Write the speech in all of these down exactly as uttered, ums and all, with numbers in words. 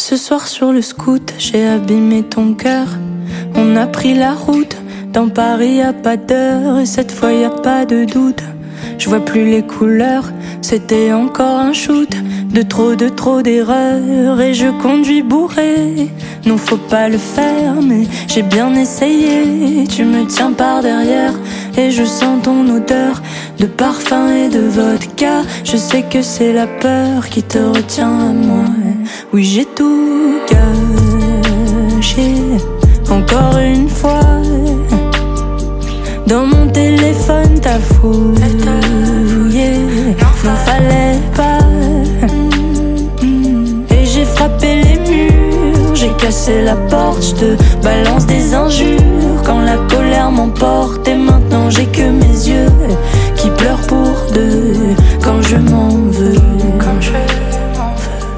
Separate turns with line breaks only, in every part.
Ce soir sur le scoot, j'ai abîmé ton cœur. On a pris la route, dans Paris y a pas d'heure. Et cette fois y a pas de doute, je vois plus les couleurs. C'était encore un shoot, de trop, de trop d'erreurs. Et je conduis bourré, non faut pas le faire, mais j'ai bien essayé. Tu me tiens par derrière et je sens ton odeur de parfum et de vodka. Je sais que c'est la peur qui te retient à moi. Oui, j'ai tout gâché, encore une fois. Dans mon téléphone t'as fouillé, n'en fallait pas. Et j'ai frappé les murs, j'ai cassé la porte. Je te balance des injures quand la colère m'emporte. Et maintenant j'ai que mes yeux qui pleurent pour deux quand je m'en veux, quand je m'en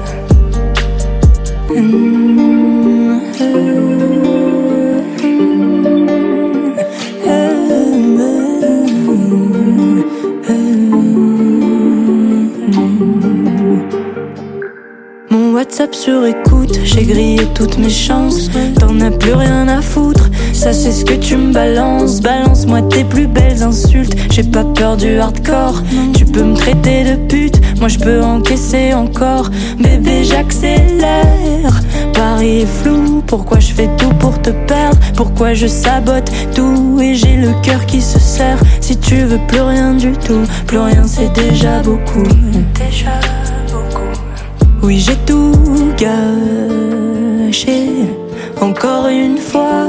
veux. Mmh, euh. Mon WhatsApp sur écoute, j'ai grillé toutes mes chances. T'en as plus rien à foutre, ça c'est ce que tu me balances. Balance-moi tes plus belles insultes, j'ai pas peur du hardcore. Tu peux me traiter de pute, moi je peux encaisser encore. Bébé j'accélère, Paris est flou. Pourquoi je fais tout pour te perdre? Pourquoi je sabote tout? Et j'ai le cœur qui se serre. Si tu veux plus rien du tout, plus rien c'est déjà beaucoup. Déjà beaucoup. Oui, j'ai tout gâché, encore une fois.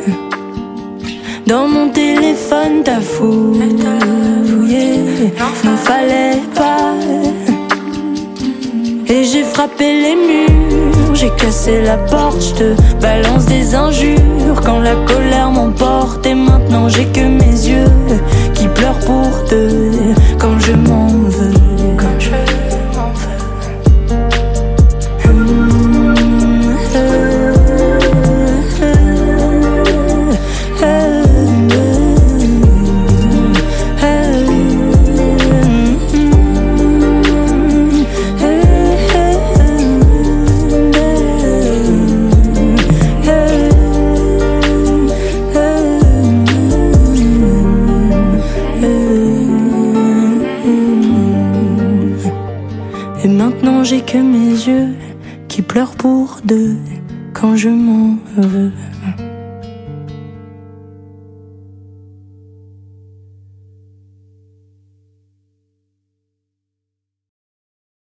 Dans mon téléphone t'as fouillé, n'en fallait pas. Et j'ai frappé les murs, j'ai cassé la porte. Je te balance des injures quand la colère m'emporte. Et maintenant j'ai que mes yeux qui pleurent pour deux quand je m'en veux, quand je m'en veux. Et maintenant j'ai que mes yeux qui pleurent pour deux quand je m'en veux.